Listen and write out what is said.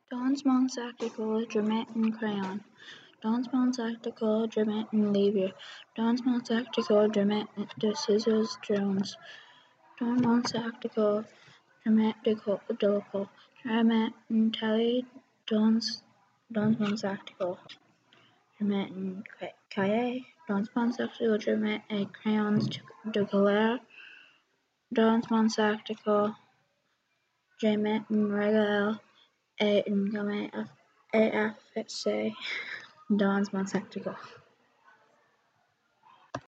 Dans mon sac d'école, je mets un crayon. Dans mon sac d'école, je mets un livre. Dans mon sac d'école, je mets des ciseaux jaunes. Dans mon sac d'école, je mets de l'école. Je mets un taille dans mon sac d'école. Je mets un cahier. Dans mon sac d'école, je mets des crayons de couleur. Dans mon sac d'école, je mets un régal et une gomme à effacer dans mon sac d'école.